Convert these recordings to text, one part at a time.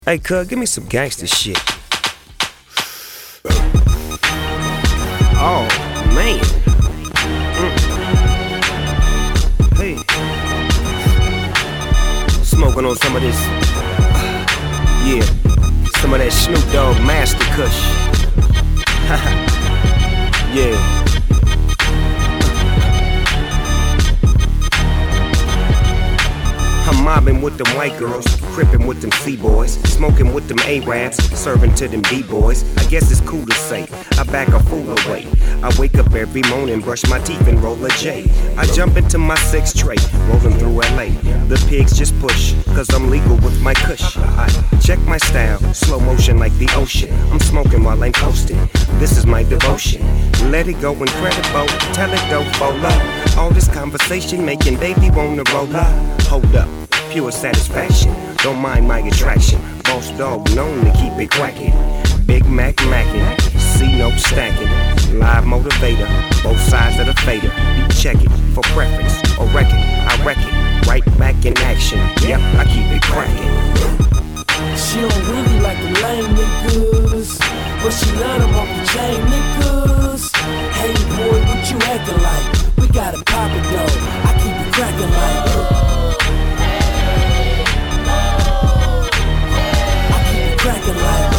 Hey, cuz, give me some gangster shit. Oh, man. Hey. Smoking on some of this. Yeah. Some of that Snoop Dogg Master Kush. Yeah. I'm mobbing with them white girls, crippin' with them C-boys, smoking with them Arabs, serving to them D-boys. I guess it's cool to say, I back a fool away. I wake up every morning, brush my teeth and roll a J. I jump into my 6 tray, rolling through LA. The pigs just push, cause I'm legal with my kush. I check my style, slow motion like the ocean. I'm smoking while I'm coasting, this is my devotion. Let it go incredible, tell it don't fall up. All this conversation making baby wanna roll up. Hold up, pure satisfaction, don't mind my attraction. Boss dog known to keep it cracking. Big Mac mackin', C-note stacking. Live motivator, both sides of the fader. You check it for preference or reckon, I reckon. Right back in action, yep, I keep it cracking. She don't really like the lame niggas, but she love them off the chain niggas. Hey boy, what you acting like? We gotta pop it though, I keep it cracking like. Crackin' like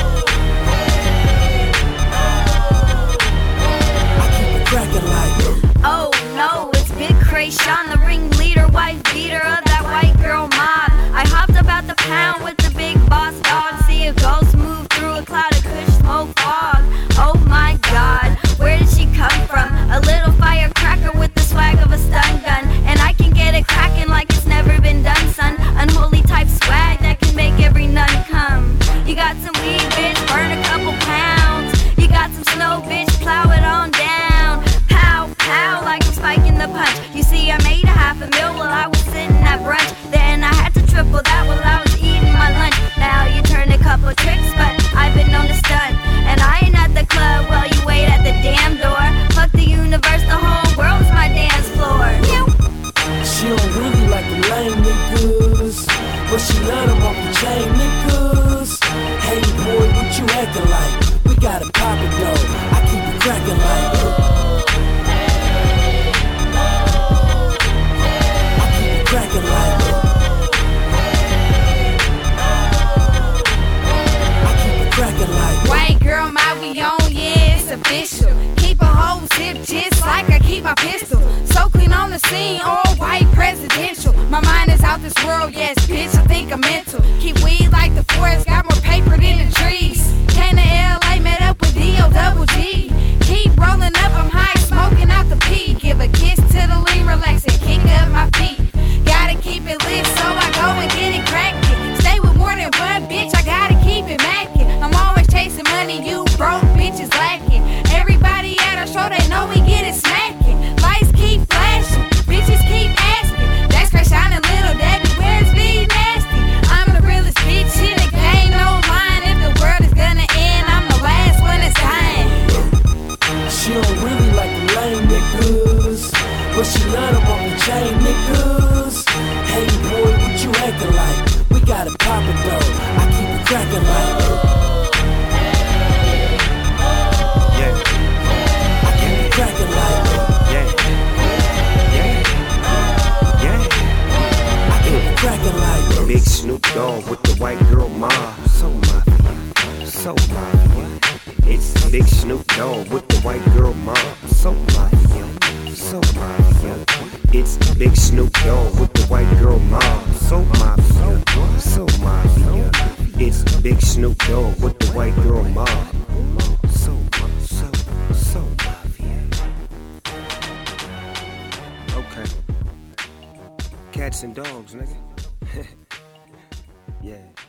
I keep it crackin' like. Oh no, it's Big Krayshawn, the ringleader, wife beater of that white girl mob. I hopped up out the pound with the big boss dog. See a ghost move through a cloud of kush smoke fog. Oh my god, where did she come from? A little firecracker with the swag of a stun gun. And I can get it crackin' like it's never been done, son. Unholy type swag that can make every nun come. You got some weed, bitch, burn a couple pounds. You got some snow, bitch, plow it on down. Pow, pow, like I'm spiking the punch. You see, I made $500,000 while I was sitting at brunch. Then I had to triple that while I was eating my lunch. Now you turn a couple tricks, but I've been known to stunt. And I ain't at the club while you wait at the damn door. Fuck the universe, the whole world's my dance floor. She don't really like the lame niggas, but she love them off the chain niggas. Hey boy, what you acting like? We gotta pop it though, I keep it cracking like. I keep it cracking like. I keep it cracking like. White girl, my we on, yeah, it's official. Keep a whole zip just like I keep my pistol. So clean on the scene, all white presidential. My mind is out this world, yes, bitch, I think I'm mental. Keep weed like the forest, got more paper than the trees. Came to LA, met up with D.O.double-G. Keep rolling up, I'm high, smoking out the P. Give a kiss to the lean, relax and kick up my feet. Gotta keep it lit, so I go and get it crackin'. Stay with more than one bitch, I gotta keep it mackin'. I'm always chasing money, you broke bitches lacking. Everybody at our show, they know we get it smacking. Lights keep flashing, bitches keep asking. That's Krayshawn and Little Debbie, where's V Nasty? I'm the realest bitch in the game, no line. If the world is gonna end, I'm the last one that's dying. She don't really like the lame niggas, but she love them off the chain niggas. Hey boy, what you acting like? We gotta pop it though, I keep it cracking like. Big Snoop Dogg with the white girl mob. So mafia, so mafia. It's Big Snoop Dogg with the white girl mob. So mafia, so mafia. It's Big Snoop Dogg with the white girl mob. So mafia, so mafia. It's Big Snoop Dogg with the white girl mob. So mafia. Okay. Cats and dogs, nigga. Yeah.